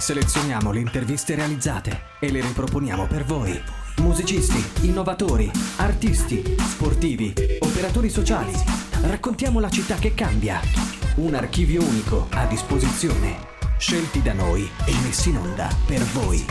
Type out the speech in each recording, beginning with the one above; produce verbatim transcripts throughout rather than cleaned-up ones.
Selezioniamo le interviste realizzate e le riproponiamo per voi. Musicisti, innovatori, artisti, sportivi, operatori sociali. Raccontiamo la città che cambia. Un archivio unico a disposizione. Scelti da noi e messi in onda per voi.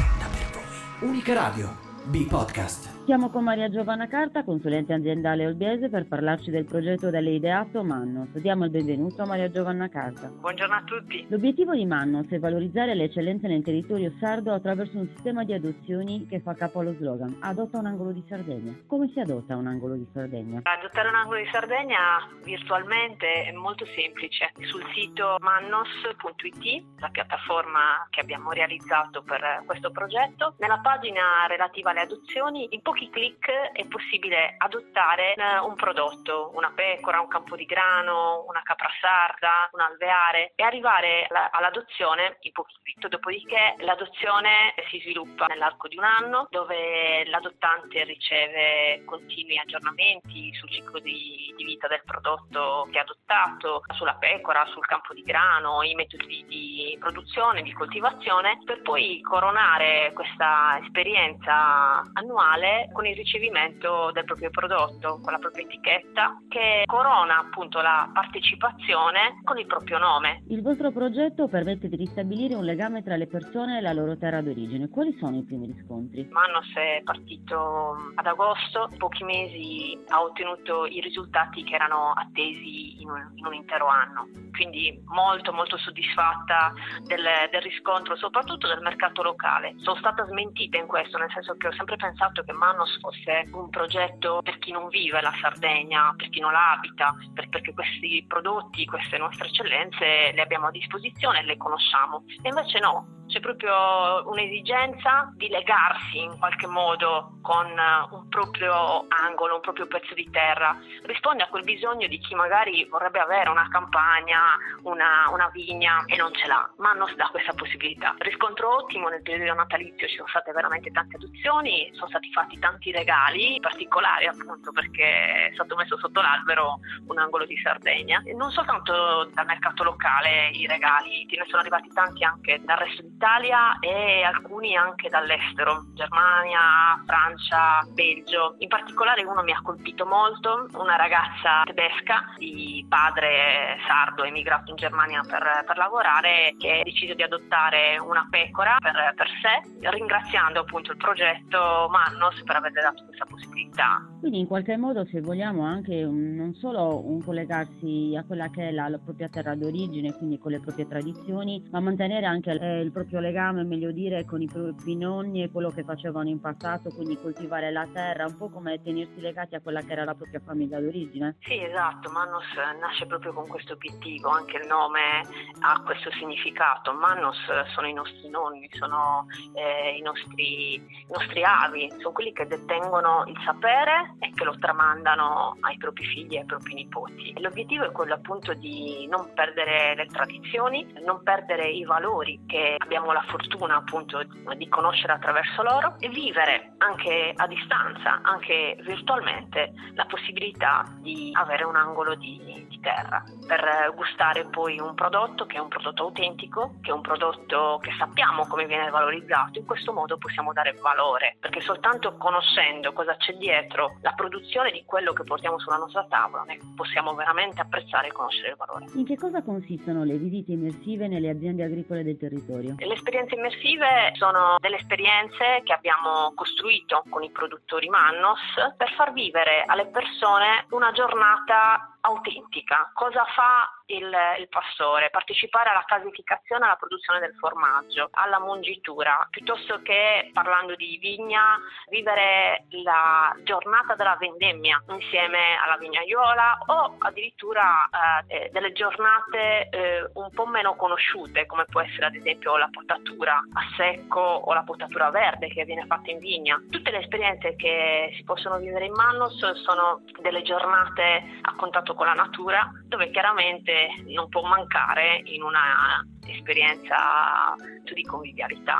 Unica Radio, B-Podcast. Siamo con Maria Giovanna Carta, consulente aziendale olbiese, per parlarci del progetto da lei ideato Mannos. Diamo il benvenuto a Maria Giovanna Carta. Buongiorno a tutti. L'obiettivo di Mannos è valorizzare le eccellenze nel territorio sardo attraverso un sistema di adozioni che fa capo allo slogan Adotta un angolo di Sardegna. Come si adotta un angolo di Sardegna? Adottare un angolo di Sardegna virtualmente è molto semplice. Sul sito mannos punto it, la piattaforma che abbiamo realizzato per questo progetto, nella pagina relativa alle adozioni, in pochi clic è possibile adottare un prodotto, una pecora, un campo di grano, una capra sarda, un alveare e arrivare all'adozione in pochi clic. Dopodiché l'adozione si sviluppa nell'arco di un anno, dove l'adottante riceve continui aggiornamenti sul ciclo di, di vita del prodotto che ha adottato, sulla pecora, sul campo di grano, i metodi di produzione, di coltivazione, per poi coronare questa esperienza annuale con il ricevimento del proprio prodotto, con la propria etichetta che corona appunto la partecipazione con il proprio nome. Il vostro progetto permette di ristabilire un legame tra le persone e la loro terra d'origine. Quali sono i primi riscontri? Mannos è partito ad agosto, in pochi mesi ha ottenuto i risultati che erano attesi in un, in un intero anno, quindi molto molto soddisfatta del, del riscontro, soprattutto del mercato locale. Sono stata smentita in questo, nel senso che ho sempre pensato che Mannos fosse un progetto per chi non vive la Sardegna, per chi non la abita, per, perché questi prodotti, queste nostre eccellenze le abbiamo a disposizione e le conosciamo. E invece no, c'è proprio un'esigenza di legarsi in qualche modo con un proprio angolo, un proprio pezzo di terra. Risponde a quel bisogno di chi magari vorrebbe avere una campagna, una, una vigna e non ce l'ha. Mannos dà questa possibilità. Riscontro ottimo, nel periodo natalizio ci sono state veramente tante adozioni, sono stati fatti tanti regali particolari, appunto perché è stato messo sotto l'albero un angolo di Sardegna. E non soltanto dal mercato locale i regali, ne sono arrivati tanti anche dal resto d'Italia e alcuni anche dall'estero, Germania, Francia, Belgio. In particolare uno mi ha colpito molto, una ragazza tedesca di padre sardo emigrato in Germania per, per lavorare, che ha deciso di adottare una pecora per, per sé, ringraziando appunto il progetto Mannos per averle dato questa possibilità. Quindi in qualche modo, se vogliamo, anche un, non solo un collegarsi a quella che è la, la propria terra d'origine, quindi con le proprie tradizioni, ma mantenere anche eh, il proprio legame, meglio dire, con i propri nonni e quello che facevano in passato, quindi coltivare la terra, un po' come tenersi legati a quella che era la propria famiglia d'origine. Sì, esatto, Mannos nasce proprio con questo obiettivo, anche il nome ha questo significato. Mannos sono i nostri nonni, sono eh, i nostri, i nostri avi, sono quelli che detengono il sapere e che lo tramandano ai propri figli e ai propri nipoti. L'obiettivo è quello appunto di non perdere le tradizioni, non perdere i valori che abbiamo la fortuna appunto di conoscere attraverso loro e vivere anche a distanza, anche virtualmente, la possibilità di avere un angolo di, di terra per gustare poi un prodotto che è un prodotto autentico, che è un prodotto che sappiamo come viene valorizzato. In questo modo possiamo dare valore, perché soltanto conoscendo cosa c'è dietro la produzione di quello che portiamo sulla nostra tavola ne possiamo veramente apprezzare e conoscere il valore. In che cosa consistono le visite immersive nelle aziende agricole del territorio? Le esperienze immersive sono delle esperienze che abbiamo costruito con i produttori Mannos per far vivere alle persone una giornata autentica. Cosa fa il, il pastore? Partecipare alla casificazione, alla produzione del formaggio, alla mungitura, piuttosto che, parlando di vigna, vivere la giornata della vendemmia insieme alla vignaiola, o addirittura eh, delle giornate eh, un po' meno conosciute, come può essere ad esempio la potatura a secco o la potatura verde che viene fatta in vigna. Tutte le esperienze che si possono vivere in Mannos sono delle giornate a contatto con la natura, dove chiaramente non può mancare in una esperienza di convivialità.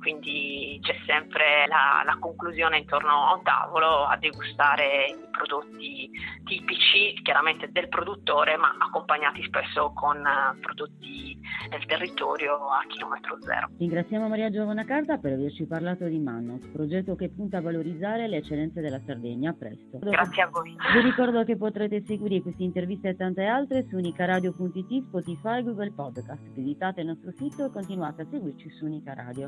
quindi c'è sempre la, la conclusione intorno a un tavolo a degustare i prodotti tipici, chiaramente del produttore, ma accompagnati spesso con prodotti del territorio a chilometro zero. Ringraziamo Maria Giovanna Carta per averci parlato di Mannos, progetto che punta a valorizzare le eccellenze della Sardegna. A presto. Grazie a voi. Vi ricordo che potrete seguire queste interviste e tante altre su unicaradio punto it, Spotify, Google Podcast. Visitate il nostro sito e continuate a seguirci su Unica Radio.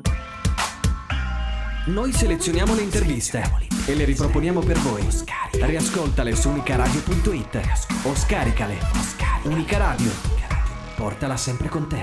Noi selezioniamo le interviste e le riproponiamo per voi. Riascoltale su unicaradio punto it o scaricale. Unica Radio. Portala sempre con te.